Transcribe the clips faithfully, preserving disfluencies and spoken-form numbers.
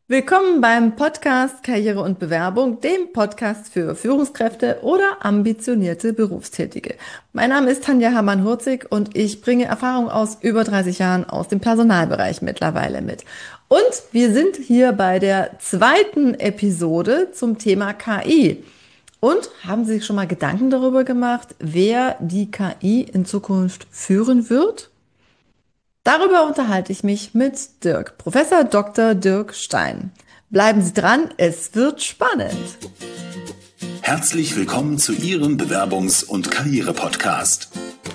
Willkommen beim Podcast Karriere und Bewerbung, dem Podcast für Führungskräfte oder ambitionierte Berufstätige. Mein Name ist Tanja Hermann-Hurzig und ich bringe Erfahrung aus über dreißig Jahren aus dem Personalbereich mittlerweile mit. Und wir sind hier bei der zweiten Episode zum Thema K I. Und haben Sie sich schon mal Gedanken darüber gemacht, wer die K I in Zukunft führen wird? Darüber unterhalte ich mich mit Dirk, Professor Doktor Dirk Stein. Bleiben Sie dran, es wird spannend. Herzlich willkommen zu Ihrem Bewerbungs- und Karriere-Podcast.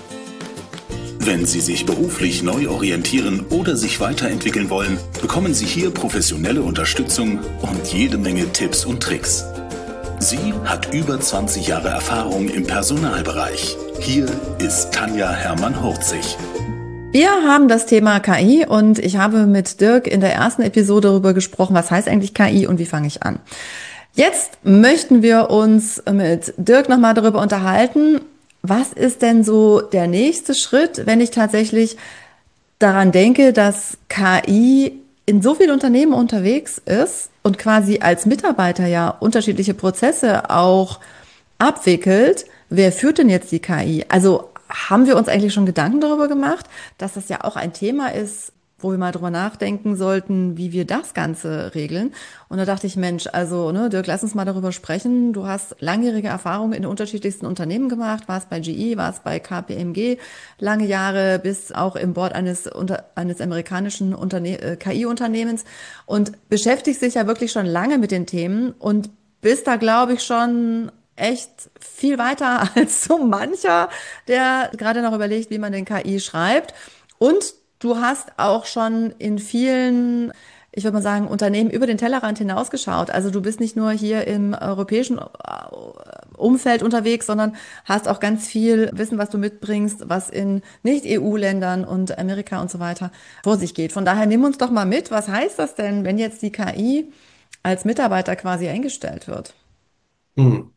Wenn Sie sich beruflich neu orientieren oder sich weiterentwickeln wollen, bekommen Sie hier professionelle Unterstützung und jede Menge Tipps und Tricks. Sie hat über zwanzig Jahre Erfahrung im Personalbereich. Hier ist Tanja Hermann-Hurzig. Wir haben das Thema K I und ich habe mit Dirk in der ersten Episode darüber gesprochen, was heißt eigentlich K I und wie fange ich an. Jetzt möchten wir uns mit Dirk nochmal darüber unterhalten, was ist denn so der nächste Schritt, wenn ich tatsächlich daran denke, dass K I in so vielen Unternehmen unterwegs ist und quasi als Mitarbeiter ja unterschiedliche Prozesse auch abwickelt. Wer führt denn jetzt die K I? Also haben wir uns eigentlich schon Gedanken darüber gemacht, dass das ja auch ein Thema ist, wo wir mal drüber nachdenken sollten, wie wir das Ganze regeln. Und da dachte ich, Mensch, also ne, Dirk, lass uns mal darüber sprechen. Du hast langjährige Erfahrungen in den unterschiedlichsten Unternehmen gemacht, warst bei G E, warst bei K P M G lange Jahre, bist auch im Board eines, unter, eines amerikanischen Unterne äh, K I-Unternehmens und beschäftigst dich ja wirklich schon lange mit den Themen und bist da, glaube ich, schon echt viel weiter als so mancher, der gerade noch überlegt, wie man den K I schreibt. Und du hast auch schon in vielen, ich würde mal sagen, Unternehmen über den Tellerrand hinausgeschaut. Also du bist nicht nur hier im europäischen Umfeld unterwegs, sondern hast auch ganz viel Wissen, was du mitbringst, was in Nicht-E U-Ländern und Amerika und so weiter vor sich geht. Von daher nimm uns doch mal mit. Was heißt das denn, wenn jetzt die K I als Mitarbeiter quasi eingestellt wird? Hm.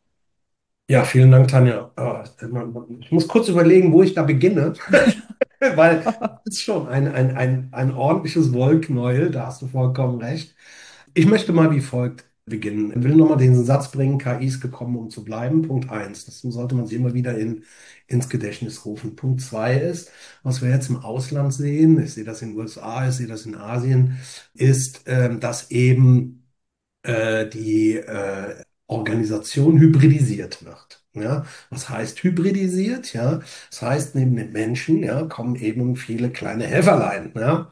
Ja, vielen Dank, Tanja. Ah, Ich muss kurz überlegen, wo ich da beginne, weil das ist schon ein, ein, ein, ein ordentliches Wollknäuel, da hast du vollkommen recht. Ich möchte mal wie folgt beginnen. Ich will nochmal den Satz bringen, K I ist gekommen, um zu bleiben. Punkt eins, das sollte man sich immer wieder in, ins Gedächtnis rufen. Punkt zwei ist, was wir jetzt im Ausland sehen, ich sehe das in den U S A, ich sehe das in Asien, ist, ähm, dass eben äh, die äh, Organisation hybridisiert wird. Ja, was heißt hybridisiert? Ja, das heißt, neben den Menschen, ja, kommen eben viele kleine Helferlein. Ja,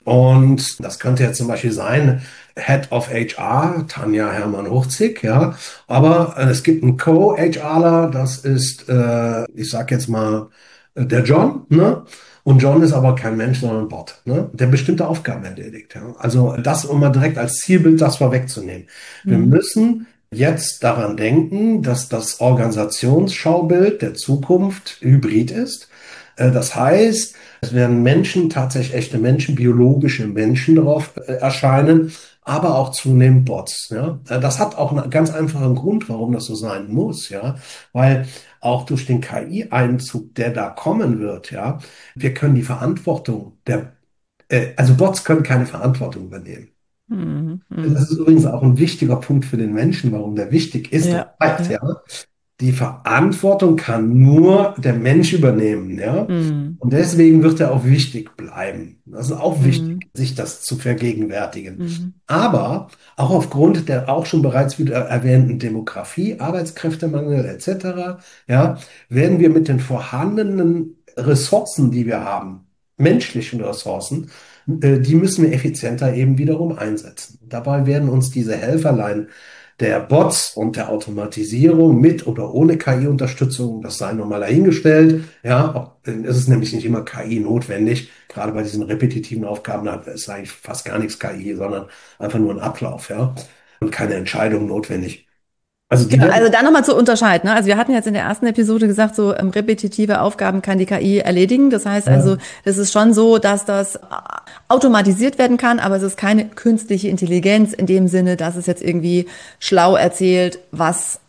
und das könnte jetzt zum Beispiel sein, Head of H R, Tanja Hermann-Hurzig, ja, aber äh, es gibt einen Co-HRler, das ist, äh, ich sag jetzt mal, äh, der John, ne? Und John ist aber kein Mensch, sondern ein Bot, ne? Der bestimmte Aufgaben erledigt. Ja? Also das, um mal direkt als Zielbild das vorwegzunehmen. Wir Hm. müssen jetzt daran denken, dass das Organisationsschaubild der Zukunft hybrid ist. Äh, Das heißt, es werden Menschen, tatsächlich echte Menschen, biologische Menschen darauf äh, erscheinen, aber auch zunehmend Bots. Ja? Äh, Das hat auch einen ganz einfachen Grund, warum das so sein muss, ja, weil auch durch den K I-Einzug, der da kommen wird, ja, wir können die Verantwortung der, äh, also Bots können keine Verantwortung übernehmen. Hm, hm. Das ist übrigens auch ein wichtiger Punkt für den Menschen, warum der wichtig ist und Ja, bleibt, ja. ja. Die Verantwortung kann nur der Mensch übernehmen, ja. Hm, Und deswegen wird er auch wichtig bleiben. Das ist auch hm, wichtig, sich das zu vergegenwärtigen. hm, Aber auch aufgrund der auch schon bereits wieder erwähnten Demografie, Arbeitskräftemangel et cetera, ja, werden wir mit den vorhandenen Ressourcen, die wir haben, menschlichen Ressourcen, äh, die müssen wir effizienter eben wiederum einsetzen. Dabei werden uns diese Helferlein der Bots und der Automatisierung mit oder ohne K I-Unterstützung, das sei nun mal dahingestellt. Ja, ob, es ist nämlich nicht immer K I notwendig. Gerade bei diesen repetitiven Aufgaben da ist eigentlich fast gar nichts K I, sondern einfach nur ein Ablauf, ja, und keine Entscheidung notwendig. Also die Genau, werden, also da nochmal zu unterscheiden. Ne? Also wir hatten jetzt in der ersten Episode gesagt, so ähm, repetitive Aufgaben kann die K I erledigen. Das heißt also, ja, es ist schon so, dass das äh, automatisiert werden kann, aber es ist keine künstliche Intelligenz in dem Sinne, dass es jetzt irgendwie schlau erzählt, was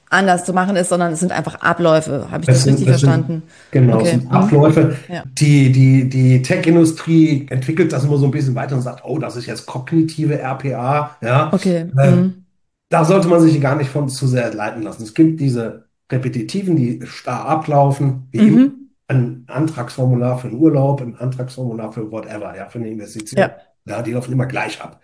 anders zu machen ist, sondern es sind einfach Abläufe. Habe ich Es das sind, richtig es sind, verstanden? genau, es Okay. sind Mhm. Abläufe. Ja. Die, die, die Tech-Industrie entwickelt das immer so ein bisschen weiter und sagt, oh, das ist jetzt kognitive R P A. Ja. Okay. Äh, Mhm. Da sollte man sich gar nicht von zu sehr leiten lassen. Es gibt diese repetitiven, die starr ablaufen, wie immer. Mhm. Ein Antragsformular für einen Urlaub, ein Antragsformular für whatever, ja, für eine Investition. Ja. Ja, die laufen immer gleich ab.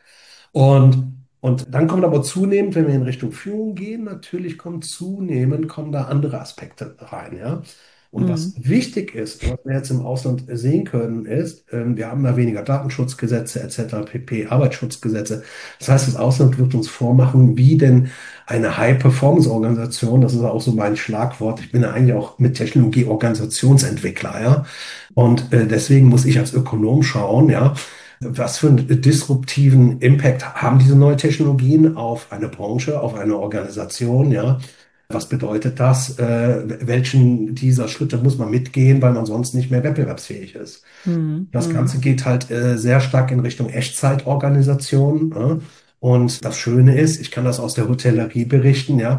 Und, und dann kommt aber zunehmend, wenn wir in Richtung Führung gehen, natürlich kommt zunehmend, kommen da andere Aspekte rein, ja. Und was Mhm. wichtig ist, was wir jetzt im Ausland sehen können, ist, ähm, wir haben da weniger Datenschutzgesetze et cetera pp., Arbeitsschutzgesetze. Das heißt, das Ausland wird uns vormachen, wie denn eine High-Performance-Organisation, das ist auch so mein Schlagwort, ich bin ja eigentlich auch mit Technologie Organisationsentwickler, ja. Und äh, deswegen muss ich als Ökonom schauen, ja, was für einen disruptiven Impact haben diese neuen Technologien auf eine Branche, auf eine Organisation, ja? Was bedeutet das? Äh, welchen dieser Schritte muss man mitgehen, weil man sonst nicht mehr wettbewerbsfähig ist? Mhm. Das Ganze Mhm. geht halt äh, sehr stark in Richtung Echtzeitorganisation. Ja? Und das Schöne ist, ich kann das aus der Hotellerie berichten, ja,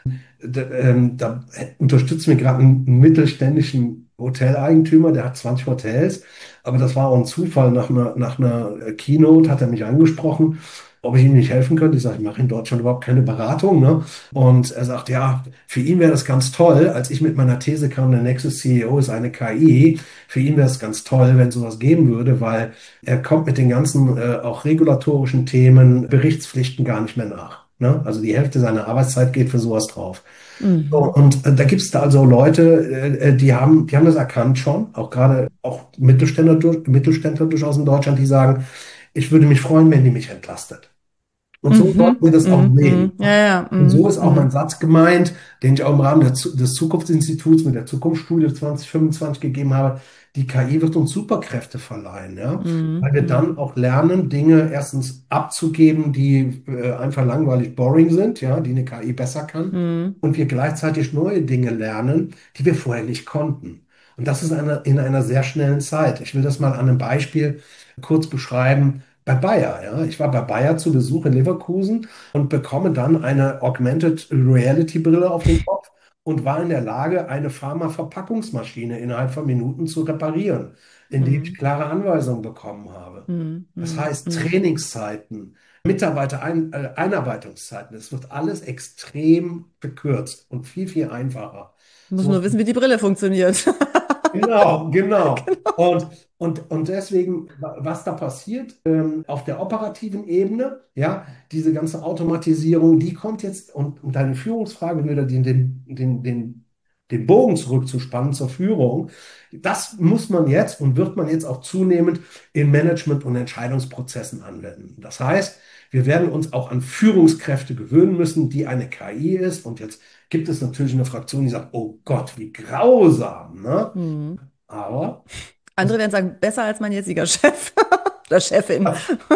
da, ähm, da unterstützen wir gerade einen, einen mittelständischen Hoteleigentümer, der hat zwanzig Hotels, aber das war auch ein Zufall. Nach einer, nach einer Keynote hat er mich angesprochen, ob ich ihm nicht helfen könnte. Ich sage, ich mache in Deutschland überhaupt keine Beratung. Ne? Und er sagt, ja, für ihn wäre das ganz toll. Als ich mit meiner These kam, der nächste C E O ist eine K I, für ihn wäre es ganz toll, wenn sowas geben würde, weil er kommt mit den ganzen äh, auch regulatorischen Themen, Berichtspflichten gar nicht mehr nach. Ne? Also die Hälfte seiner Arbeitszeit geht für sowas drauf. So, Mhm. und äh, da gibt es da also Leute, äh, äh, die haben, die haben das erkannt schon, auch gerade auch Mittelständler, durch- Mittelständler durchaus in Deutschland, die sagen, ich würde mich freuen, wenn die mich entlastet. Und so sollten Mhm. wir das auch Mhm. Mhm. sehen. Ja, ja. Und so Mhm. ist auch mein Mhm. Satz gemeint, den ich auch im Rahmen der, Zu- des Zukunftsinstituts mit der Zukunftsstudie zwanzig fünfundzwanzig gegeben habe. Die K I wird uns Superkräfte verleihen, ja, Mhm. weil wir Mhm. dann auch lernen, Dinge erstens abzugeben, die äh, einfach langweilig boring sind, ja, die eine K I besser kann. Mhm. Und wir gleichzeitig neue Dinge lernen, die wir vorher nicht konnten. Und das ist eine, in einer sehr schnellen Zeit. Ich will das mal an einem Beispiel kurz beschreiben. Bei Bayer, ja. Ich war bei Bayer zu Besuch in Leverkusen und bekomme dann eine Augmented Reality Brille auf den Kopf und war in der Lage, eine Pharmaverpackungsmaschine innerhalb von Minuten zu reparieren, indem ich Mhm. klare Anweisungen bekommen habe. Mhm. Das Mhm. heißt, Mhm. Trainingszeiten, Mitarbeiter-Ein äh, Einarbeitungszeiten, es wird alles extrem verkürzt und viel, viel einfacher. Muss So, nur wissen, wie die Brille funktioniert. genau, genau. Genau. Und, und, und deswegen, wa- was da passiert, ähm, auf der operativen Ebene, ja, diese ganze Automatisierung, die kommt jetzt, und, und deine Führungsfrage wieder den, den, den, den, den Bogen zurückzuspannen zur Führung, das muss man jetzt und wird man jetzt auch zunehmend in Management- und Entscheidungsprozessen anwenden. Das heißt, wir werden uns auch an Führungskräfte gewöhnen müssen, die eine K I ist. Und jetzt gibt es natürlich eine Fraktion, die sagt, oh Gott, wie grausam, ne? Mhm. Aber Andere das, werden sagen, besser als mein jetziger Chef oder Chefin.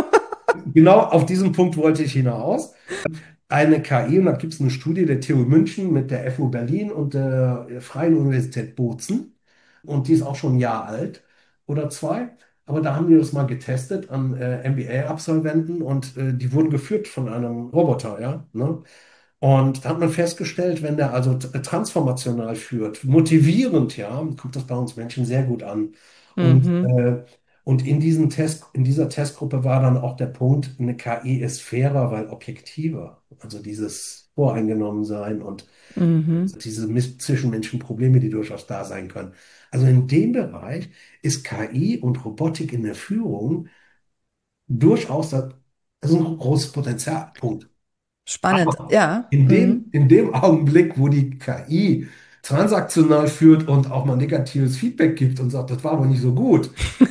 genau auf diesen Punkt wollte ich hinaus. Eine K I, und da gibt es eine Studie der T U München mit der F U Berlin und der Freien Universität Bozen. Und die ist auch schon ein Jahr alt oder zwei. Aber da haben die das mal getestet an äh, M B A-Absolventen und äh, die wurden geführt von einem Roboter, ja. Ne? Und da hat man festgestellt, wenn der also t- transformational führt, motivierend, ja, kommt das bei uns Menschen sehr gut an. Und, Mhm. äh, und in diesem Test, in dieser Testgruppe war dann auch der Punkt, eine K I ist fairer, weil objektiver. Also dieses Voreingenommensein und Mhm. diese mis- zwischenmenschlichen Probleme, die durchaus da sein können. Also in dem Bereich ist K I und Robotik in der Führung durchaus das, das ist ein großes Potenzial. Punkt. Spannend. Aber Ja. in dem, Mhm. in dem Augenblick, wo die K I transaktional führt und auch mal negatives Feedback gibt und sagt, das war aber nicht so gut,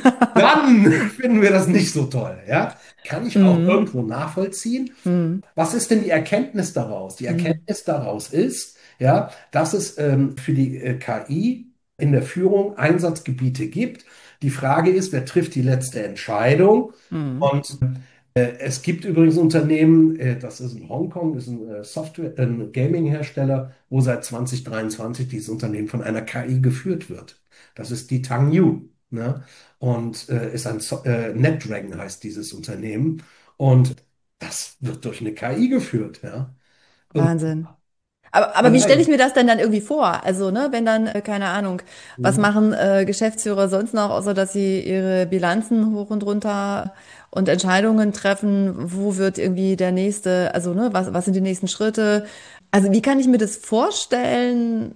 dann finden wir das nicht so toll. Ja? Kann ich auch Mhm. irgendwo nachvollziehen. Mhm. Was ist denn die Erkenntnis daraus? Die Mhm. Erkenntnis daraus ist, ja, dass es ähm, für die äh, K I in der Führung Einsatzgebiete gibt. Die Frage ist, wer trifft die letzte Entscheidung? Mhm. Und äh, es gibt übrigens Unternehmen, äh, das ist in Hongkong, das ist ein äh, Software, ein Gaming-Hersteller, wo seit zwanzig dreiundzwanzig dieses Unternehmen von einer K I geführt wird. Das ist die Tangyu, ne? Und äh, ist ein so äh, NetDragon heißt dieses Unternehmen. Und das wird durch eine K I geführt, ja. Und Wahnsinn. Aber, aber wie stelle ich Nein. mir das denn dann irgendwie vor? Also, ne, wenn dann, äh, keine Ahnung, was Mhm. machen äh, Geschäftsführer sonst noch, außer dass sie ihre Bilanzen hoch und runter und Entscheidungen treffen, wo wird irgendwie der nächste, also, ne, was, was sind die nächsten Schritte? Also, wie kann ich mir das vorstellen?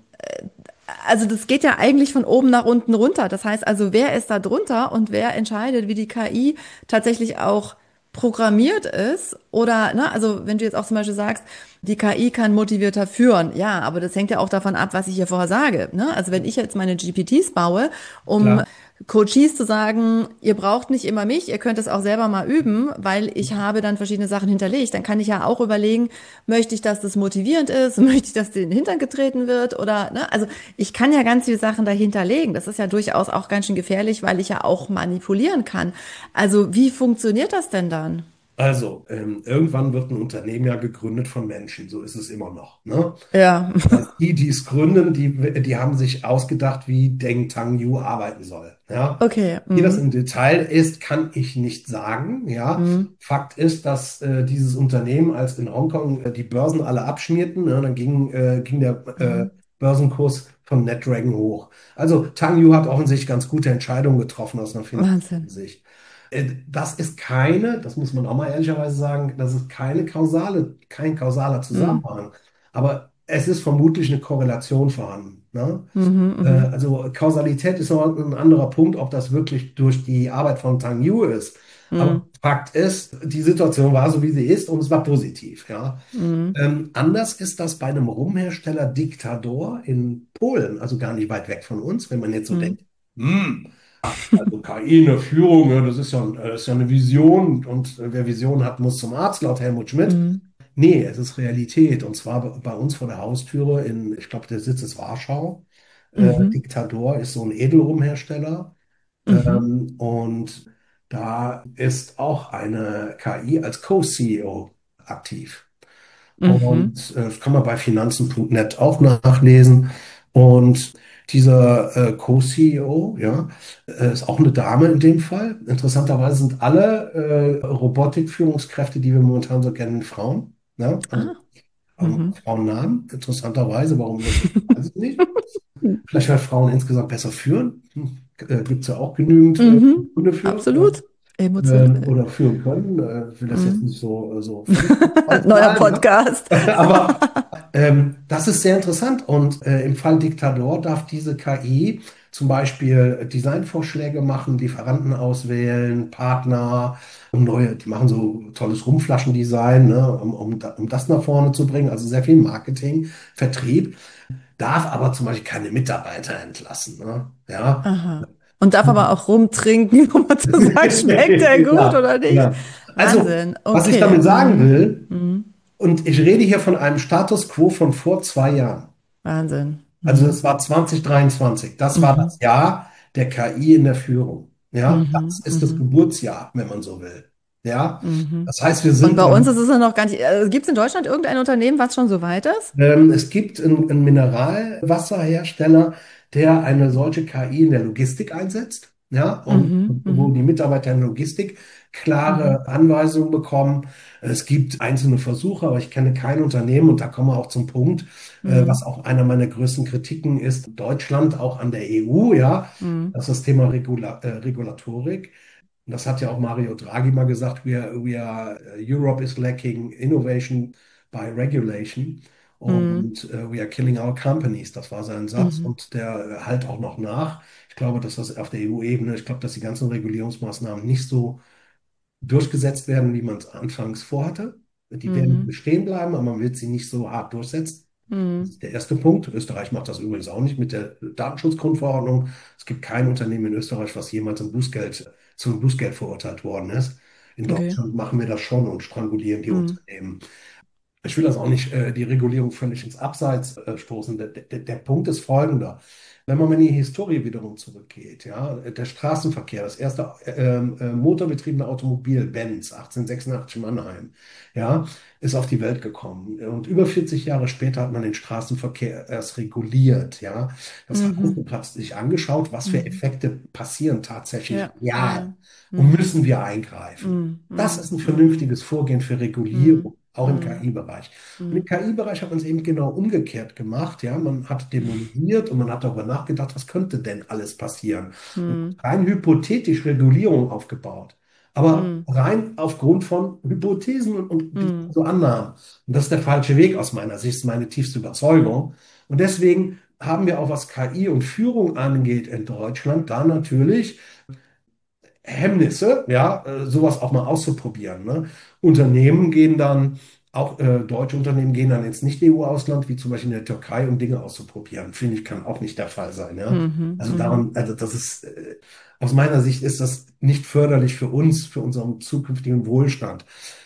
Also, das geht ja eigentlich von oben nach unten runter. Das heißt also, wer ist da drunter und wer entscheidet, wie die K I tatsächlich auch programmiert ist? Oder, ne, also, wenn du jetzt auch zum Beispiel sagst, die K I kann motivierter führen. Ja, aber das hängt ja auch davon ab, was ich hier vorher sage. Ne? Also wenn ich jetzt meine G P Ts baue, um Klar. Coaches zu sagen, ihr braucht nicht immer mich, ihr könnt es auch selber mal üben, weil ich habe dann verschiedene Sachen hinterlegt. Dann kann ich ja auch überlegen, möchte ich, dass das motivierend ist, möchte ich, dass in den Hintern getreten wird oder, ne? Also ich kann ja ganz viele Sachen dahinterlegen. Das ist ja durchaus auch ganz schön gefährlich, weil ich ja auch manipulieren kann. Also wie funktioniert das denn dann? Also, ähm, irgendwann wird ein Unternehmen ja gegründet von Menschen, so ist es immer noch. Ne? Ja, Das heißt, die, die es gründen, die, die haben sich ausgedacht, wie Deng Tangyu arbeiten soll. Ja? okay. Wie das Mhm. im Detail ist, kann ich nicht sagen. Ja? Mhm. Fakt ist, dass äh, dieses Unternehmen, als in Hongkong äh, die Börsen alle abschmierten, ne, dann ging, äh, ging der äh, Mhm. Börsenkurs von NetDragon hoch. Also Tangyu hat offensichtlich ganz gute Entscheidungen getroffen aus einer finanziellen Wahnsinn. Sicht. Äh, Das ist keine, das muss man auch mal ehrlicherweise sagen, das ist keine kausale, kein kausaler Mhm. Zusammenhang. Aber es ist vermutlich eine Korrelation vorhanden. Ne? Mhm. Äh, Mhm. Also Kausalität ist noch ein anderer Punkt, ob das wirklich durch die Arbeit von Tang Yu ist. Aber Mhm. Fakt ist, die Situation war so, wie sie ist und es war positiv. Ja. Mhm. Ähm, anders ist das bei einem Rumhersteller Dictador in Polen, also gar nicht weit weg von uns, wenn man jetzt so Mhm. denkt, hm, also K I in der Führung, ja, das ist ja, das ist ja eine Vision und äh, wer Vision hat, muss zum Arzt, laut Helmut Schmidt. Mhm. Nee, es ist Realität und zwar bei bei uns vor der Haustüre in, ich glaube, der Sitz ist Warschau. Äh, Mhm. Dictador ist so ein Edelrumhersteller Mhm. ähm, und da ist auch eine K I als Co-C E O aktiv. Mhm. Und äh, das kann man bei finanzen punkt net auch nachlesen. Und dieser äh, Co-C E O, ja, äh, ist auch eine Dame in dem Fall. Interessanterweise sind alle äh, Robotikführungskräfte, die wir momentan so kennen, Frauen. Ja? Also Ah. ähm, Mhm. Frauennamen. Interessanterweise, warum das so ist, weiß ich nicht. Vielleicht, weil Frauen insgesamt besser führen. Hm, äh, Gibt es ja auch genügend äh, Mhm. Gründe für. Ja? Absolut. Ähm, Emotional. oder führen können. Äh, ich will das jetzt Mhm. nicht so, äh, so völlig Neuer ausmalen, ne? Podcast. Aber ähm, das ist sehr interessant und äh, im Fall Dictador darf diese K I zum Beispiel Designvorschläge machen, Lieferanten auswählen, Partner, um neue, die machen so tolles Rumflaschendesign, ne, um, um, da- um das nach vorne zu bringen, also sehr viel Marketing, Vertrieb, darf aber zum Beispiel keine Mitarbeiter entlassen. Ne? Ja. Aha. Und darf aber auch rumtrinken, um mal zu sagen, schmeckt der gut Ja, oder nicht? ja. Also, Wahnsinn. was ich Okay. damit sagen Mhm. will, Mhm. und ich rede hier von einem Status quo von vor zwei Jahren. Wahnsinn. Also es Mhm. war zwanzig dreiundzwanzig. Das war Mhm. das Jahr der K I in der Führung. Ja, das Mhm. ist das Mhm. Geburtsjahr, wenn man so will. Ja, Mhm. das heißt, wir Und sind bei uns dann, ist es ja noch gar nicht. Also gibt es in Deutschland irgendein Unternehmen, was schon so weit ist? ähm, es gibt einen, einen Mineralwasserhersteller, der eine solche K I in der Logistik einsetzt. Ja, und Mhm. wo die Mhm. Mitarbeiter in der Logistik Mhm. klare Anweisungen bekommen. Es gibt einzelne Versuche, aber ich kenne kein Unternehmen und da kommen wir auch zum Punkt, äh, was Mhm. auch einer meiner größten Kritiken ist, Deutschland auch an der E U, ja, Mhm. das ist das Thema Regula äh, Regulatorik. Und das hat ja auch Mario Draghi mal gesagt, we are, we are, uh, Europe is lacking innovation by regulation Mhm. und uh, we are killing our companies. Das war sein Satz Mhm. und der halt auch noch nach. Ich glaube, dass das auf der E U-Ebene, ich glaube, dass die ganzen Regulierungsmaßnahmen nicht so durchgesetzt werden, wie man es anfangs vorhatte. Die werden Mhm. bestehen bleiben, aber man wird sie nicht so hart durchsetzen. Das Mhm. ist der erste Punkt. Österreich macht das übrigens auch nicht mit der Datenschutzgrundverordnung. Es gibt kein Unternehmen in Österreich, was jemals zum Bußgeld, zum Bußgeld verurteilt worden ist. In Okay. Deutschland machen wir das schon und strangulieren die Mhm. Unternehmen. Ich will das auch nicht, äh, die Regulierung völlig ins Abseits äh, stoßen. Der, der, der Punkt ist folgender. Wenn man in die Historie wiederum zurückgeht, ja, der Straßenverkehr, das erste ähm, äh, motorbetriebene Automobil, Benz, achtzehnhundertsechsundachtzig Mannheim, ja, ist auf die Welt gekommen. Und über vierzig Jahre später hat man den Straßenverkehr erst reguliert, ja. Das heißt, Mhm. man hat sich angeschaut, was für Mhm. Effekte passieren tatsächlich Ja, ja, real ja. und Mhm. müssen wir eingreifen. Mhm. Das ist Mhm. ein Mhm. vernünftiges Vorgehen für Mhm. Regulierung. auch im Mhm. K I-Bereich. Und im Mhm. K I-Bereich hat man es eben genau umgekehrt gemacht. Ja, man hat dämonisiert und man hat darüber nachgedacht, was könnte denn alles passieren? Und Mhm. rein hypothetisch Regulierung aufgebaut, aber Mhm. rein aufgrund von Hypothesen und, und Mhm. so Annahmen. Und das ist der falsche Weg aus meiner Sicht, ist meine tiefste Überzeugung. Und deswegen haben wir auch, was K I und Führung angeht in Deutschland, da natürlich Hemmnisse, ja, äh, sowas auch mal auszuprobieren. Ne? Unternehmen gehen dann, auch äh, deutsche Unternehmen gehen dann ins Nicht-E U-Ausland, wie zum Beispiel in der Türkei, um Dinge auszuprobieren. Finde ich, kann auch nicht der Fall sein. Ja? Mhm. Also Mhm. daran, also das ist, äh, aus meiner Sicht ist das nicht förderlich für uns, für unseren zukünftigen Wohlstand.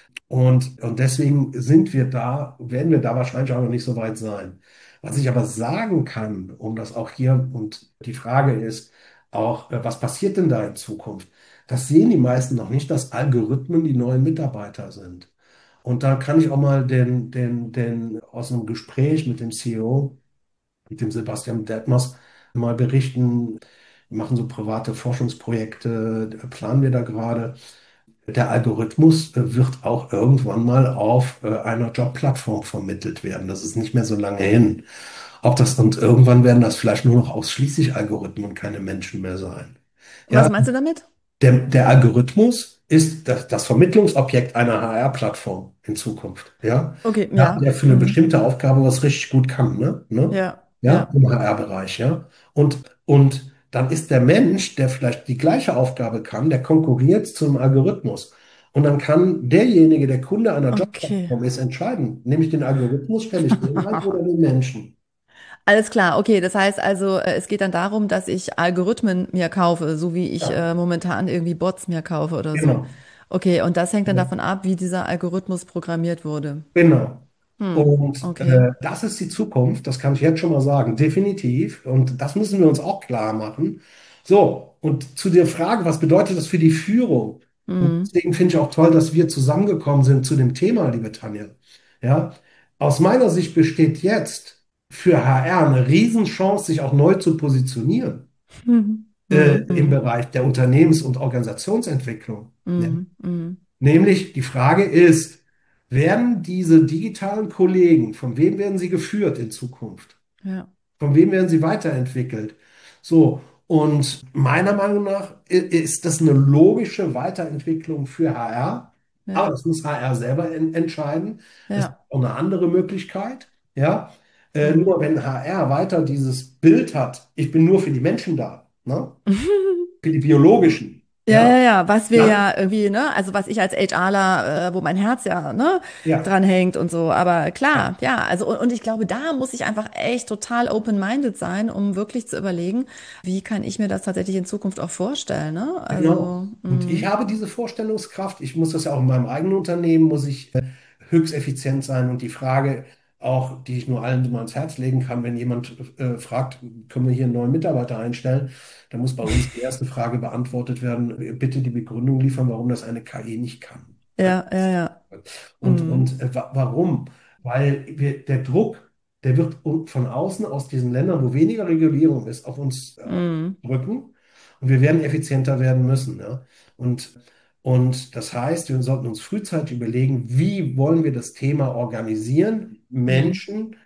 Und, und deswegen sind wir da, werden wir da wahrscheinlich auch noch nicht so weit sein. Was ich aber sagen kann, um das auch hier, und die Frage ist auch, äh, was passiert denn da in Zukunft? Das sehen die meisten noch nicht, dass Algorithmen die neuen Mitarbeiter sind. Und da kann ich auch mal den, den, den aus einem Gespräch mit dem C E O, mit dem Sebastian Detmers, mal berichten. Wir machen so private Forschungsprojekte, planen wir da gerade. Der Algorithmus äh, wird auch irgendwann mal auf äh, einer Jobplattform vermittelt werden. Das ist nicht mehr so lange hin. Ob das und irgendwann werden das vielleicht nur noch ausschließlich Algorithmen und keine Menschen mehr sein. Was Ja, meinst du damit? der, der Algorithmus ist das, das Vermittlungsobjekt einer H R-Plattform in Zukunft. Ja, Okay, ja, ja. der für eine Mhm. bestimmte Aufgabe was richtig gut kann, ne? Ne? Ja, Ja, ja. im H R-Bereich, ja. Und, und dann ist der Mensch, der vielleicht die gleiche Aufgabe kann, der konkurriert zum Algorithmus. Und dann kann derjenige, der Kunde einer Okay. Jobplattform ist, entscheiden, nehme ich den Algorithmus, stelle ich den ein oder den Menschen. Alles klar, okay. Das heißt also, äh, es geht dann darum, dass ich Algorithmen mir kaufe, so wie ich Ja, äh, momentan irgendwie Bots mir kaufe oder so. genau. Okay, und das hängt dann Ja. davon ab, wie dieser Algorithmus programmiert wurde. Genau. Hm, Und okay. äh, das ist die Zukunft, das kann ich jetzt schon mal sagen, definitiv. Und das müssen wir uns auch klar machen. So, und zu der Frage, was bedeutet das für die Führung? Und Hm, deswegen finde ich auch toll, dass wir zusammengekommen sind zu dem Thema, liebe Tanja. Ja, aus meiner Sicht besteht jetzt für H R eine Riesenchance, sich auch neu zu positionieren hm, äh, hm, im hm, Bereich der Unternehmens- und Organisationsentwicklung. Ja. hm, hm. Nämlich die Frage ist, werden diese digitalen Kollegen, von wem werden sie geführt in Zukunft? Ja, Von wem werden sie weiterentwickelt? So, und meiner Meinung nach i- ist das eine logische Weiterentwicklung für H R, aber ja, das muss H R selber en entscheiden. Es gibt ja. auch eine andere Möglichkeit, ja. Äh, Hm. nur wenn H R weiter dieses Bild hat, ich bin nur für die Menschen da, ne? Für die biologischen, Ja, ja, ja, ja, was wir dann, ja irgendwie, ne, also was ich als HRler, äh, wo mein Herz ja, ne, ja, dran hängt und so, aber klar, ja, ja, also und, und ich glaube, da muss ich einfach echt total open-minded sein, um wirklich zu überlegen, wie kann ich mir das tatsächlich in Zukunft auch vorstellen, ne? genau. Also, Und ich mm, habe diese Vorstellungskraft. Ich muss das ja auch in meinem eigenen Unternehmen, muss ich äh, höchst effizient sein. Und die Frage auch, die ich nur allen mal ans Herz legen kann, wenn jemand äh, fragt, können wir hier einen neuen Mitarbeiter einstellen, dann muss bei uns die erste Frage beantwortet werden, bitte die Begründung liefern, warum das eine K I nicht kann. ja, ja, ja, Und, mm, und äh, wa warum? Weil wir, der Druck, der wird un- von außen aus diesen Ländern, wo weniger Regulierung ist, auf uns äh, mm, drücken und wir werden effizienter werden müssen. Ja? Und, und das heißt, wir sollten uns frühzeitig überlegen, wie wollen wir das Thema organisieren, mm, Menschen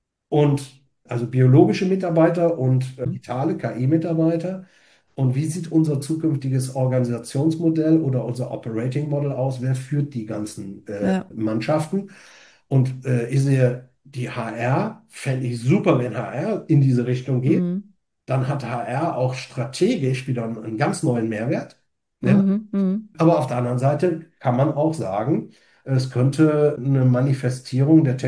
und also biologische Mitarbeiter und äh, mm, digitale K I-Mitarbeiter. Und wie sieht unser zukünftiges Organisationsmodell oder unser Operating Model aus? Wer führt die ganzen äh, ja, Mannschaften? Und äh, ich sehe, die H R, fände ich super, wenn H R in diese Richtung geht. mm, Dann hat H R auch strategisch wieder einen, einen ganz neuen Mehrwert. Ja? mm, mm, Aber auf der anderen Seite kann man auch sagen, es könnte eine Manifestierung der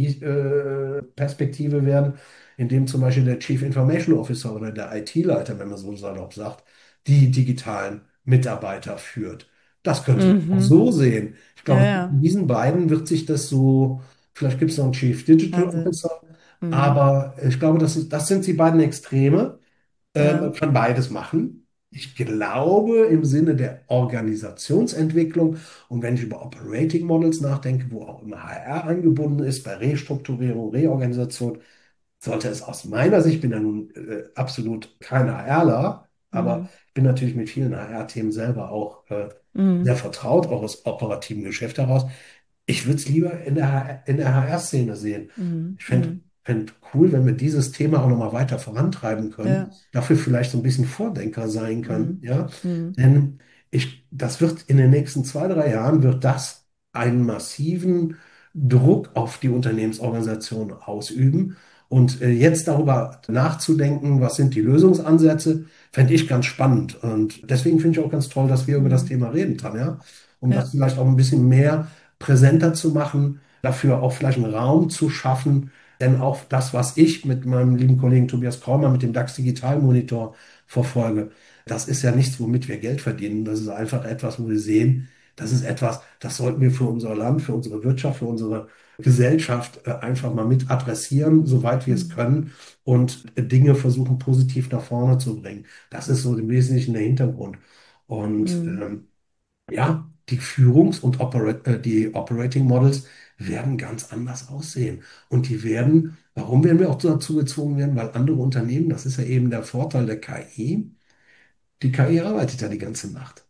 Technologieperspektive werden, indem zum Beispiel der Chief Information Officer oder der I T-Leiter, wenn man so salopp sagt, die digitalen Mitarbeiter führt. Das könnte man auch mhm, so sehen. Ich ja, glaube, ja, zwischen diesen beiden wird sich das so, vielleicht gibt es noch einen Chief Digital Wahnsinn, Officer, mm, aber ich glaube, das ist, das sind die beiden Extreme. Äh, man ja, kann beides machen. Ich glaube, im Sinne der Organisationsentwicklung und wenn ich über Operating Models nachdenke, wo auch immer H R eingebunden ist, bei Restrukturierung, Reorganisation, sollte es aus meiner Sicht, ich bin ja nun äh, absolut kein HRler, aber mm, ich bin natürlich mit vielen H R-Themen selber auch äh, sehr mm, vertraut, auch aus operativen Geschäft heraus. Ich würde es lieber in der, H R in der H R-Szene sehen. Mhm. Ich fände Mhm. fänd cool, wenn wir dieses Thema auch nochmal weiter vorantreiben können, Ja. dafür vielleicht so ein bisschen Vordenker sein können, Mhm. ja. Mhm. Denn ich, das wird in den nächsten zwei, drei Jahren wird das einen massiven Druck auf die Unternehmensorganisation ausüben. Und äh, jetzt darüber nachzudenken, was sind die Lösungsansätze, fände ich ganz spannend. Und deswegen finde ich auch ganz toll, dass wir über das Mhm. Thema reden, Tanja, um das Ja. vielleicht auch ein bisschen mehr präsenter zu machen, dafür auch vielleicht einen Raum zu schaffen. Denn auch das, was ich mit meinem lieben Kollegen Tobias Kraumer mit dem DAX Digital Monitor verfolge, das ist ja nichts, womit wir Geld verdienen. Das ist einfach etwas, wo wir sehen, das ist etwas, das sollten wir für unser Land, für unsere Wirtschaft, für unsere Gesellschaft äh, einfach mal mit adressieren, soweit wir es Mhm. können und äh, Dinge versuchen positiv nach vorne zu bringen. Das ist so im Wesentlichen der Hintergrund. Und Mhm. ähm, ja, die Führungs- und Opera äh, die Operating Models werden ganz anders aussehen. Und die werden, warum werden wir auch dazu gezwungen werden? Weil andere Unternehmen, das ist ja eben der Vorteil der K I, die K I arbeitet ja die ganze Nacht.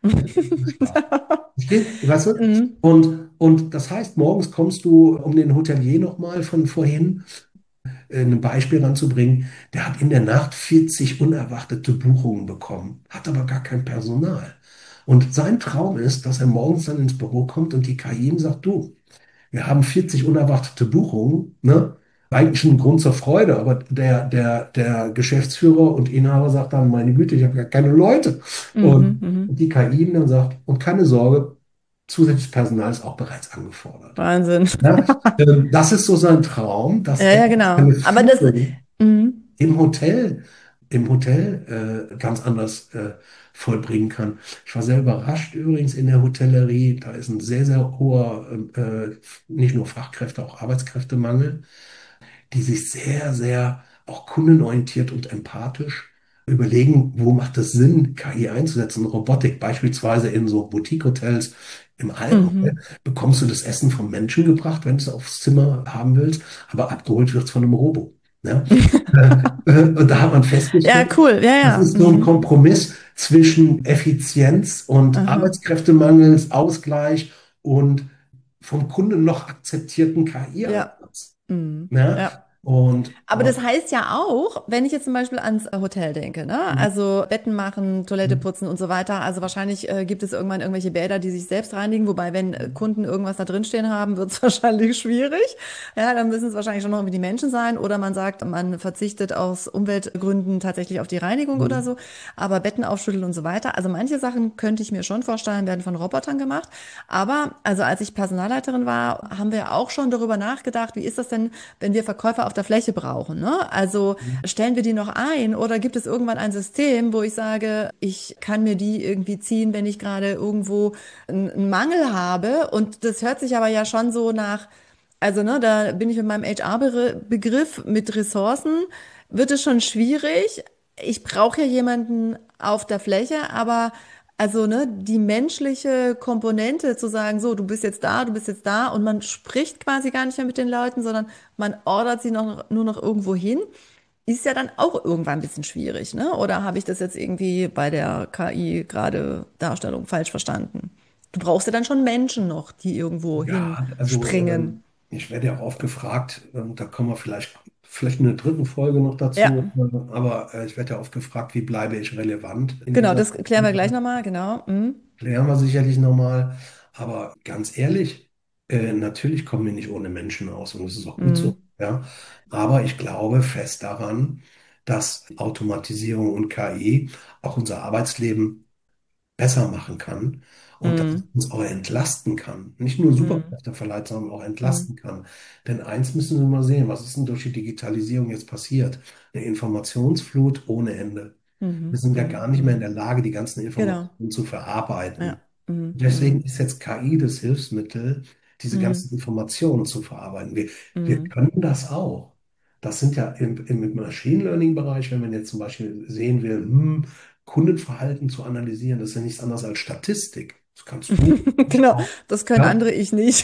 Verstehst? Weißt du? Mhm. Und, und das heißt, morgens kommst du, um den Hotelier nochmal von vorhin äh, ein Beispiel ranzubringen, der hat in der Nacht vierzig unerwartete Buchungen bekommen, hat aber gar kein Personal. Und sein Traum ist, dass er morgens dann ins Büro kommt und die K I ihm sagt, du, wir haben vierzig unerwartete Buchungen, ne? Eigentlich ein Grund zur Freude, aber der, der, der Geschäftsführer und Inhaber sagt dann, meine Güte, ich habe gar keine Leute. Mhm. Und Mhm. die K I ihm dann sagt, und keine Sorge, zusätzliches Personal ist auch bereits angefordert. Wahnsinn. Ja? Ähm, Das ist so sein Traum, dass Ja, er ja, genau. eine Aber das, Führung mhm. im Hotel, im Hotel äh, ganz anders äh, vollbringen kann. Ich war sehr überrascht übrigens in der Hotellerie. Da ist ein sehr, sehr hoher, äh, äh, nicht nur Fachkräfte, auch Arbeitskräftemangel, die sich sehr, sehr auch kundenorientiert und empathisch überlegen, wo macht es Sinn, K I einzusetzen. Robotik beispielsweise in so Boutique-Hotels im Allgäu Mhm. bekommst du das Essen vom Menschen gebracht, wenn du es aufs Zimmer haben willst, aber abgeholt wird es von einem Robo. Ja? Äh, äh, Und da hat man Ja, festgestellt, cool. Ja, das ja. ist so ein Mhm. Kompromiss zwischen Effizienz und Aha. Arbeitskräftemangels, Ausgleich und vom Kunden noch akzeptierten Ja. K I-Einsatz. Mhm. Ne? Ja. Und Aber das heißt ja auch, wenn ich jetzt zum Beispiel ans äh, Hotel denke, ne? Also Betten machen, Toilette putzen und so weiter. Also wahrscheinlich äh, gibt es irgendwann irgendwelche Bäder, die sich selbst reinigen. Wobei, wenn äh, Kunden irgendwas da drin stehen haben, wird es wahrscheinlich schwierig. Ja, dann müssen es wahrscheinlich schon noch irgendwie die Menschen sein. Oder man sagt, man verzichtet aus Umweltgründen tatsächlich auf die Reinigung oder so. Aber Betten aufschütteln und so weiter. Also manche Sachen könnte ich mir schon vorstellen, werden von Robotern gemacht. Aber also als ich Personalleiterin war, haben wir auch schon darüber nachgedacht, wie ist das denn, wenn wir Verkäufer auf der Fläche brauchen, ne? Also stellen wir die noch ein oder gibt es irgendwann ein System, wo ich sage, ich kann mir die irgendwie ziehen, wenn ich gerade irgendwo einen Mangel habe? Und das hört sich aber ja schon so nach, also ne, da bin ich mit meinem H R-Begriff mit Ressourcen, wird es schon schwierig. Ich brauche ja jemanden auf der Fläche, aber also ne, die menschliche Komponente zu sagen, so, du bist jetzt da, du bist jetzt da und man spricht quasi gar nicht mehr mit den Leuten, sondern man ordert sie noch, nur noch irgendwo hin, ist ja dann auch irgendwann ein bisschen schwierig, ne? Oder habe ich das jetzt irgendwie bei der K I gerade Darstellung falsch verstanden? Du brauchst ja dann schon Menschen noch, die irgendwo ja, also hinspringen. ähm, ich werde ja oft gefragt, ähm, da kommen wir vielleicht, vielleicht in der dritten Folge noch dazu, Ja, äh, aber äh, ich werde ja oft gefragt, wie bleibe ich relevant in genau, dieser das klären wir gleich nochmal, genau. Mhm. Klären wir sicherlich nochmal. Aber ganz ehrlich, äh, natürlich kommen wir nicht ohne Menschen aus und das ist auch gut so. Mhm. Ja? Aber ich glaube fest daran, dass Automatisierung und K I auch unser Arbeitsleben besser machen kann und dass es Mhm. uns auch entlasten kann. Nicht nur Mhm. Superkräfte verleiht, sondern auch Mhm. entlasten kann. Denn eins müssen wir mal sehen, was ist denn durch die Digitalisierung jetzt passiert? Eine Informationsflut ohne Ende. Wir Mhm. sind ja Mhm. gar nicht mehr in Mhm. der Lage, die ganzen Genau. Informationen zu verarbeiten. Ja. Mhm. Deswegen Mhm. ist jetzt K I das Hilfsmittel, diese Mhm. ganzen Informationen zu verarbeiten. Wir, wir Mhm. können das auch. Das sind ja im, im Machine Learning-Bereich, wenn man jetzt zum Beispiel sehen will, hm, Kundenverhalten zu analysieren, das ist ja nichts anderes als Statistik. Das kannst du. Genau, das können Ja? andere, ich nicht.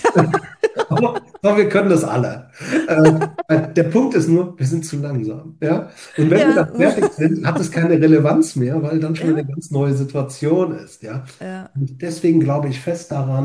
Aber, aber wir können das alle. Äh, der Punkt ist nur, wir sind zu langsam. Ja? Und wenn wir Ja, da fertig sind, hat es keine Relevanz mehr, weil dann schon ja, eine ganz neue Situation ist. Ja? ja. Und deswegen glaube ich fest daran,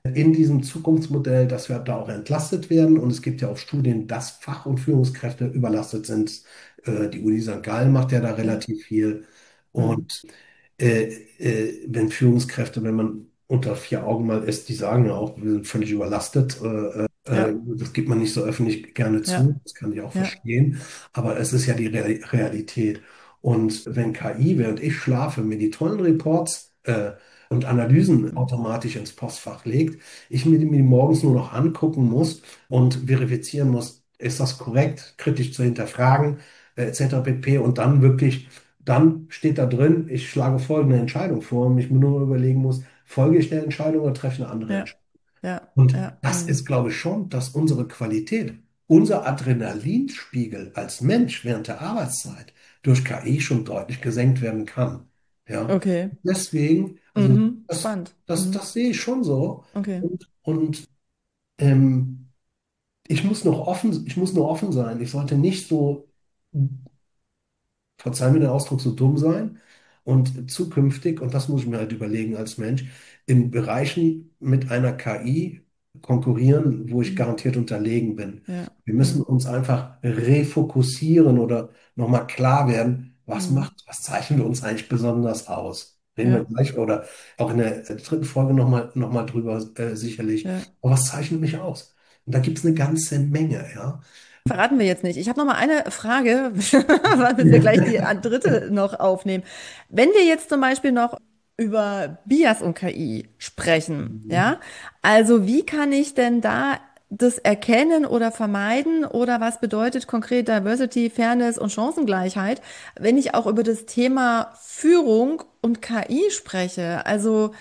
in diesem Zukunftsmodell, dass wir da auch entlastet werden. Und es gibt ja auch Studien, dass Fach- und Führungskräfte überlastet sind. Äh, die Uni Sankt Gallen macht ja da Ja. relativ viel. Mhm. Und äh, äh, wenn Führungskräfte, wenn man unter vier Augen mal ist, die sagen ja auch, wir sind völlig überlastet. Äh, äh, Ja, das gibt man nicht so öffentlich gerne ja, zu. Das kann ich auch ja. verstehen. Aber es ist ja die Re Realität. Und wenn K I, während ich schlafe, mir die tollen Reports äh, und Analysen Mhm. automatisch ins Postfach legt, ich mir die mir morgens nur noch angucken muss und verifizieren muss, ist das korrekt, kritisch zu hinterfragen, äh, et cetera pp. Und dann wirklich, dann steht da drin, ich schlage folgende Entscheidung vor und ich mir nur überlegen muss, folge ich der Entscheidung oder treffe ich eine andere Ja, Entscheidung? ja, Und ja. das Mhm. ist, glaube ich, schon, dass unsere Qualität, unser Adrenalinspiegel als Mensch während der Arbeitszeit durch K I schon deutlich gesenkt werden kann. Ja, Okay. deswegen, also Mhm. das, Spannend. das, Mhm. das sehe ich schon so. Okay. Und, und ähm, ich muss noch offen, ich muss nur offen sein. Ich sollte nicht so, verzeih mir den Ausdruck, so dumm sein und zukünftig, und das muss ich mir halt überlegen als Mensch, in Bereichen mit einer K I konkurrieren, wo ich Mhm. garantiert unterlegen bin. Ja. Wir müssen Mhm. uns einfach refokussieren oder nochmal klar werden, was Mhm. macht, was zeichnen wir uns eigentlich besonders aus? Reden wir Ja, gleich oder auch in der dritten Folge nochmal noch mal drüber, äh, sicherlich. ja. Aber was zeichnet mich aus? Und da gibt es eine ganze Menge, ja. Verraten wir jetzt nicht. Ich habe noch mal eine Frage, weil wir gleich die dritte noch aufnehmen. Wenn wir jetzt zum Beispiel noch über Bias und K I sprechen, Mhm. ja, also wie kann ich denn da das erkennen oder vermeiden oder was bedeutet konkret Diversity, Fairness und Chancengleichheit, wenn ich auch über das Thema Führung und K I spreche? Also,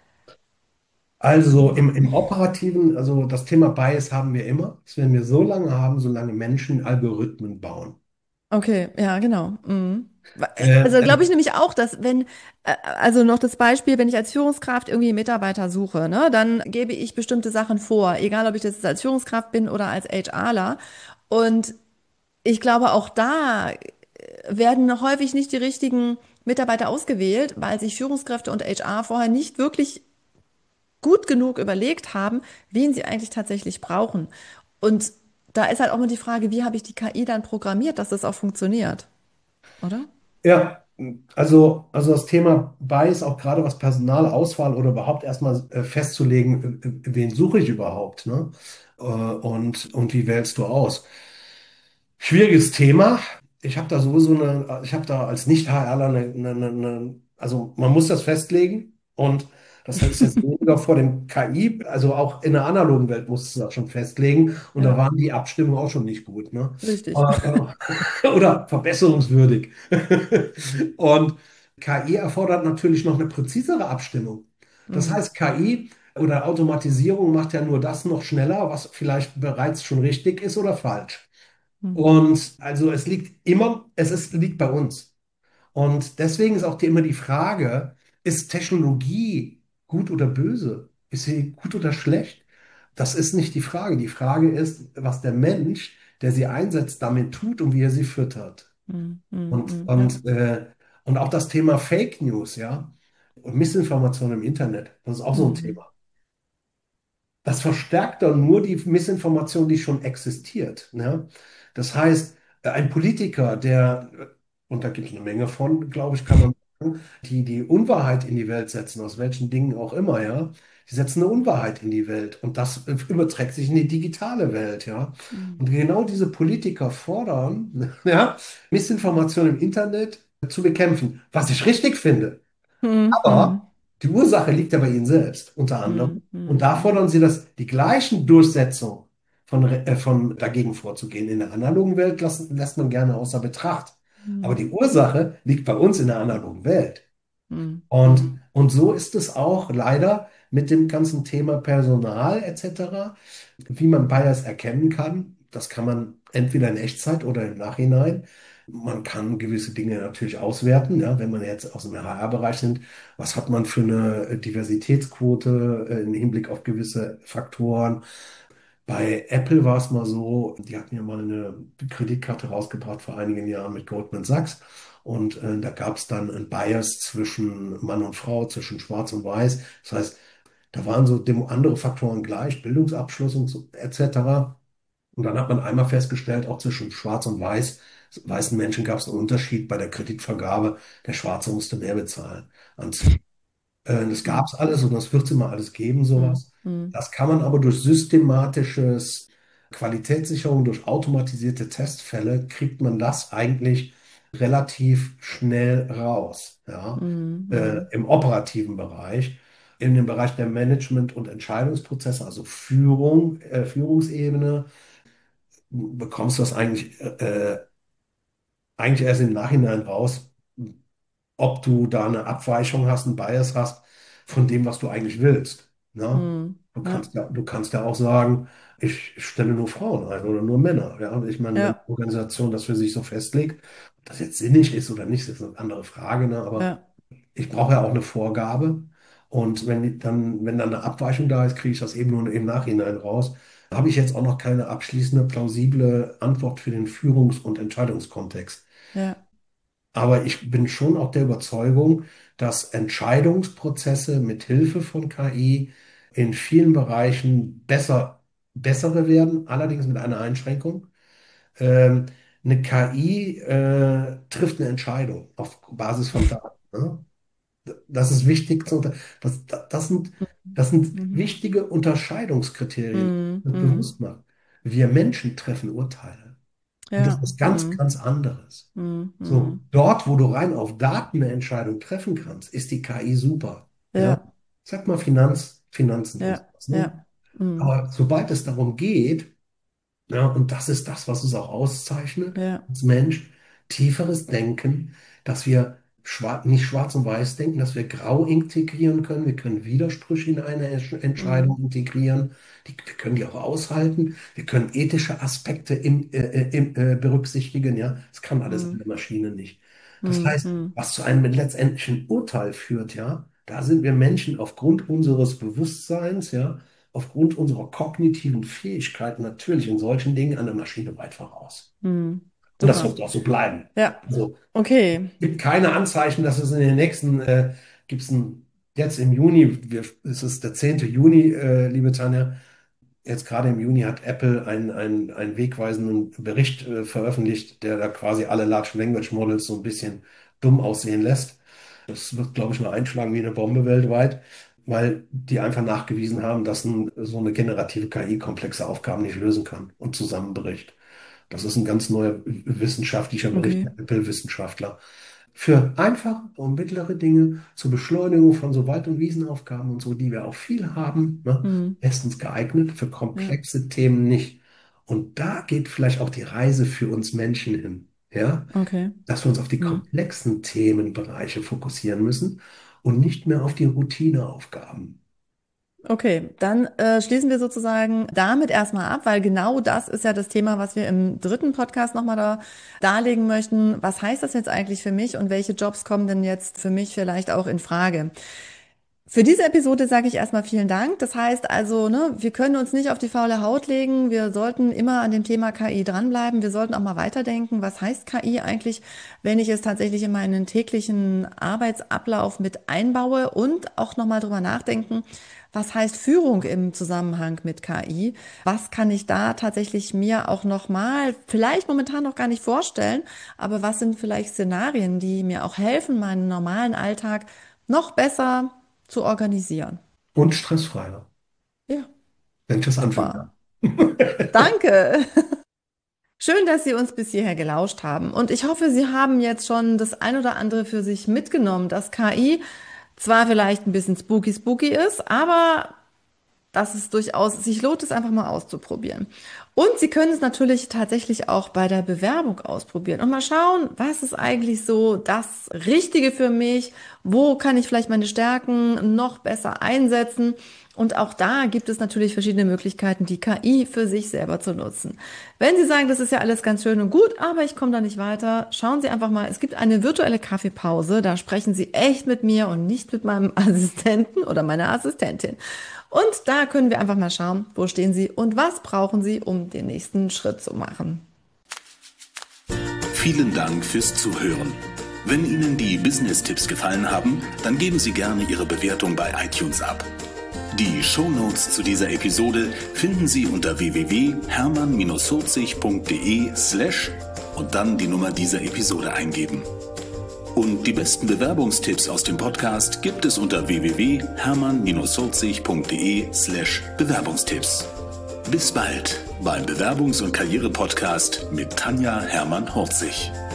Also im, im Operativen, also das Thema Bias haben wir immer. Das werden wir so lange haben, solange Menschen Algorithmen bauen. okay, ja, genau. Mhm. Äh, Also glaube ich äh, nämlich auch, dass wenn, äh, also noch das Beispiel, wenn ich als Führungskraft irgendwie einen Mitarbeiter suche, ne, dann gebe ich bestimmte Sachen vor, egal ob ich das jetzt als Führungskraft bin oder als HRler. Und ich glaube, auch da äh, werden häufig nicht die richtigen Mitarbeiter ausgewählt, weil sich Führungskräfte und H R vorher nicht wirklich gut genug überlegt haben, wen sie eigentlich tatsächlich brauchen. Und da ist halt auch immer die Frage, wie habe ich die K I dann programmiert, dass das auch funktioniert, oder? ja, also, also das Thema Bias, auch gerade was Personalauswahl oder überhaupt erstmal äh, festzulegen, äh, äh, wen suche ich überhaupt, ne? Äh, und, und wie wählst du aus? Schwieriges Thema. Ich habe da sowieso eine, ich habe da als Nicht-HRler eine, eine, eine, eine, also man muss das festlegen und das ist jetzt weniger vor dem K I, also auch in der analogen Welt musst du das schon festlegen und da Ja, waren die Abstimmungen auch schon nicht gut, ne? richtig. Äh, Oder verbesserungswürdig. Und K I erfordert natürlich noch eine präzisere Abstimmung. Das Mhm. heißt, K I oder Automatisierung macht ja nur das noch schneller, was vielleicht bereits schon richtig ist oder falsch. Mhm. Und also es liegt immer, es ist, liegt bei uns. Und deswegen ist auch die, immer die Frage, ist Technologie gut oder böse? Ist sie gut oder schlecht? Das ist nicht die Frage. Die Frage ist, was der Mensch, der sie einsetzt, damit tut und wie er sie füttert. Mhm. Mhm. Und, Mhm. Ja. und, äh, und auch das Thema Fake News, ja, und Missinformation im Internet, das ist auch so ein Mhm. Thema. Das verstärkt dann nur die Missinformation, die schon existiert. Ne? Das heißt, äh, ein Politiker, der, äh, und da gibt es eine Menge von, glaube ich, kann man sagen, die die Unwahrheit in die Welt setzen, aus welchen Dingen auch immer, ja, die setzen eine Unwahrheit in die Welt und das äh, überträgt sich in die digitale Welt, ja. Mhm. Und genau diese Politiker fordern, ja, Missinformation im Internet zu bekämpfen, was ich richtig finde. Mhm. Aber die Ursache liegt ja bei Ihnen selbst, unter anderem. Mhm. Und da Mhm. fordern Sie das, die gleichen Durchsetzungen von, Re- äh, von dagegen vorzugehen. In der analogen Welt lassen, lässt man gerne außer Betracht. Aber Mhm. die Ursache liegt bei uns in der analogen Welt. Mhm. Mhm. Und, und so ist es auch leider mit dem ganzen Thema Personal et cetera. Wie man Bias erkennen kann, das kann man entweder in Echtzeit oder im Nachhinein. Man kann gewisse Dinge natürlich auswerten, ja, wenn man jetzt aus dem H R-Bereich sind. Was hat man für eine Diversitätsquote äh, im Hinblick auf gewisse Faktoren? Bei Apple war es mal so, die hatten ja mal eine Kreditkarte rausgebracht vor einigen Jahren mit Goldman Sachs. Und äh, da gab es dann ein Bias zwischen Mann und Frau, zwischen Schwarz und Weiß. Das heißt, Da waren so dem- andere Faktoren gleich, Bildungsabschluss und so, et cetera. Und dann hat man einmal festgestellt, auch zwischen Schwarz und Weiß, weißen Menschen gab es einen Unterschied bei der Kreditvergabe. Der Schwarze musste mehr bezahlen. Ans- äh, Das gab Mhm. es alles und das wird es immer alles geben, Mhm. sowas. Mhm. Das kann man aber durch systematisches Qualitätssicherung, durch automatisierte Testfälle, kriegt man das eigentlich relativ schnell raus. Ja? Äh, Mhm. im operativen Bereich, in dem Bereich der Management- und Entscheidungsprozesse, also Führung, äh, Führungsebene, bekommst du das eigentlich, äh, eigentlich erst im Nachhinein raus, ob du da eine Abweichung hast, einen Bias hast von dem, was du eigentlich willst. Ne? Mhm. Du Ja, kannst ja, du kannst ja auch sagen, ich stelle nur Frauen ein oder nur Männer. Ja? Und ich meine, wenn eine ja, Organisation das für sich so festlegt, ob das jetzt sinnig ist oder nicht, ist eine andere Frage. Ne? Aber ja, ich brauche ja auch eine Vorgabe. Und wenn die dann, wenn dann eine Abweichung da ist, kriege ich das eben nur im Nachhinein raus. Da habe ich jetzt auch noch keine abschließende, plausible Antwort für den Führungs- und Entscheidungskontext. ja. Aber ich bin schon auch der Überzeugung, dass Entscheidungsprozesse mit Hilfe von K I in vielen Bereichen besser, bessere werden, allerdings mit einer Einschränkung. Ähm, eine K I äh, trifft eine Entscheidung auf Basis von Daten. Ne? Das ist wichtig. Zu unter- Das, das sind, das sind Mhm. wichtige Unterscheidungskriterien, Mhm. die man bewusst Mhm. macht. Wir Menschen treffen Urteile. Und das ist Ja. was ganz, Mhm. ganz anderes. Mhm. So, Mhm. dort, wo du rein auf Daten eine Entscheidung treffen kannst, ist die K I super. Ja, Ja, sag mal Finanz, Finanzen und ja, sowas. Ne? ja. Mhm. Aber sobald es darum geht, ja, und das ist das, was es auch auszeichnet Ja. als Mensch, tieferes Denken, dass wir schwar nicht schwarz und weiß denken, dass wir grau integrieren können. Wir können Widersprüche in eine Entsch- Entscheidung Mhm. integrieren. Die, wir können die auch aushalten. Wir können ethische Aspekte im, äh, äh, im, äh, berücksichtigen. Ja, das kann alles Mhm. eine Maschine nicht. Das heißt, Mhm. was zu einem letztendlichen Urteil führt, ja, da sind wir Menschen aufgrund unseres Bewusstseins, ja, aufgrund unserer kognitiven Fähigkeiten natürlich in solchen Dingen an der Maschine weit voraus. Mhm. Und das Super. wird auch so bleiben. Ja. Also Okay. es gibt keine Anzeichen, dass es in den nächsten, äh, gibt es jetzt im Juni, wir, es ist der zehnte Juni, äh, liebe Tanja, jetzt gerade im Juni hat Apple einen, einen, einen wegweisenden Bericht äh, veröffentlicht, der da quasi alle Large Language Models so ein bisschen dumm aussehen lässt. Das wird, glaube ich, mal einschlagen wie eine Bombe weltweit, weil die einfach nachgewiesen haben, dass ein, so eine generative K I komplexe Aufgaben nicht lösen kann und zusammenbricht. Das ist ein ganz neuer wissenschaftlicher Bericht Okay. der Apple-Wissenschaftler. Für einfache und mittlere Dinge zur Beschleunigung von so Wald- und Wiesenaufgaben und so, die wir auch viel haben, ne, Mhm. bestens geeignet, für Ja. komplexe Themen nicht. Und da geht vielleicht auch die Reise für uns Menschen hin, ja, Okay. dass wir uns auf die Mhm. komplexen Themenbereiche fokussieren müssen und nicht mehr auf die Routineaufgaben. Okay, dann äh, schließen wir sozusagen damit erstmal ab, weil genau das ist ja das Thema, was wir im dritten Podcast nochmal da darlegen möchten. Was heißt das jetzt eigentlich für mich und welche Jobs kommen denn jetzt für mich vielleicht auch in Frage? Für diese Episode sage ich erstmal vielen Dank. Das heißt also, ne, wir können uns nicht auf die faule Haut legen. Wir sollten immer an dem Thema K I dranbleiben. Wir sollten auch mal weiterdenken. Was heißt K I eigentlich, wenn ich es tatsächlich in meinen täglichen Arbeitsablauf mit einbaue und auch nochmal drüber nachdenken, was heißt Führung im Zusammenhang mit K I? Was kann ich da tatsächlich mir auch nochmal, vielleicht momentan noch gar nicht vorstellen, aber was sind vielleicht Szenarien, die mir auch helfen, meinen normalen Alltag noch besser zu organisieren. Und stressfreier, Ja, wenn ich das anfügen super. kann. Danke. Schön, dass Sie uns bis hierher gelauscht haben. Und ich hoffe, Sie haben jetzt schon das ein oder andere für sich mitgenommen, dass K I zwar vielleicht ein bisschen spooky spooky ist, aber dass es durchaus sich lohnt, es einfach mal auszuprobieren. Und Sie können es natürlich tatsächlich auch bei der Bewerbung ausprobieren und mal schauen, was ist eigentlich so das Richtige für mich? Wo kann ich vielleicht meine Stärken noch besser einsetzen? Und auch da gibt es natürlich verschiedene Möglichkeiten, die K I für sich selber zu nutzen. Wenn Sie sagen, das ist ja alles ganz schön und gut, aber ich komme da nicht weiter, schauen Sie einfach mal, es gibt eine virtuelle Kaffeepause, da sprechen Sie echt mit mir und nicht mit meinem Assistenten oder meiner Assistentin. Und da können wir einfach mal schauen, wo stehen Sie und was brauchen Sie, um den nächsten Schritt zu machen. Vielen Dank fürs Zuhören. Wenn Ihnen die Business-Tipps gefallen haben, dann geben Sie gerne Ihre Bewertung bei iTunes ab. Die Shownotes zu dieser Episode finden Sie unter w w w punkt hermann hurzig punkt de slash und dann die Nummer dieser Episode eingeben. Und die besten Bewerbungstipps aus dem Podcast gibt es unter w w w punkt hermann hurzig punkt de slash Bewerbungstipps. Bis bald beim Bewerbungs- und Karriere-Podcast mit Tanja Hermann-Hurzig.